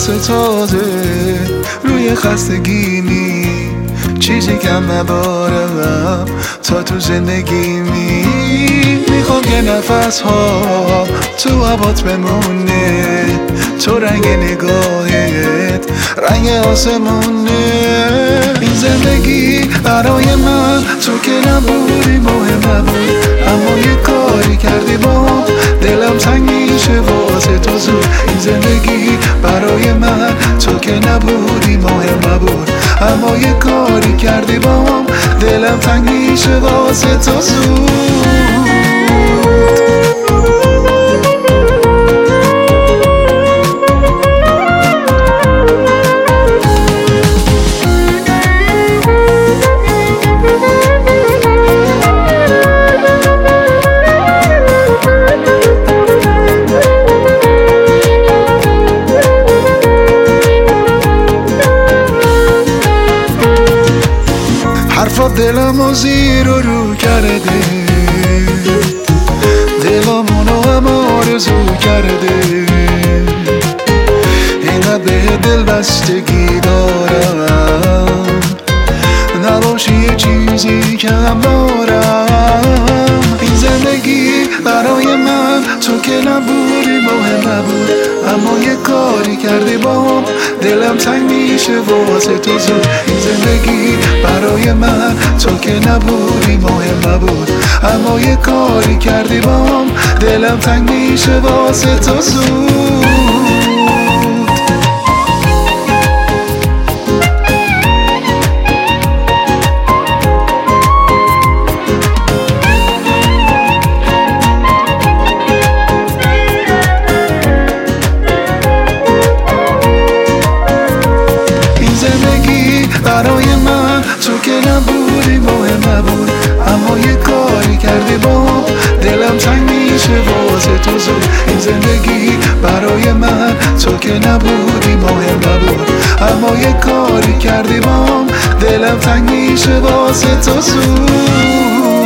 واسه تازه روی خستگیمی چیزی کم نبارم تا تو زندگیمی میخوام یه نفس ها تو هوات بمونه تو رنگ نگاهت رنگ آسمونه این زندگی برای من تو که نبودی مهم نبود اما یه کاری کردی با دلم تنگ میشه واسه تو زود این زندگی برای من تو که نبودی مهم نبود اما یه کاری کردی با دلم تنگ میشه واسه تو زود حرفات دلمو زیر و رو کرده دلمونو هم آرزو کرده اینقدر به دل بستگی دارم نباشی یه چیزی کم دارم این زندگی برای من تو که نبودی مهم نبود اما یه کاری کردی با دلم تنگ میشه واسه تو زود این زندگی برای من تو که نبودی مهم نبود اما یه کاری کردی با دلم تنگ میشه واسه تو زود برای من تو که نبودی مهم نبود اما یه کاری کردی با دلم تنگ میشه واسه تو زود این زندگی برای من تو که نبودی مهم نبود اما یه کاری کردی با دلم تنگ میشه واسه تو زود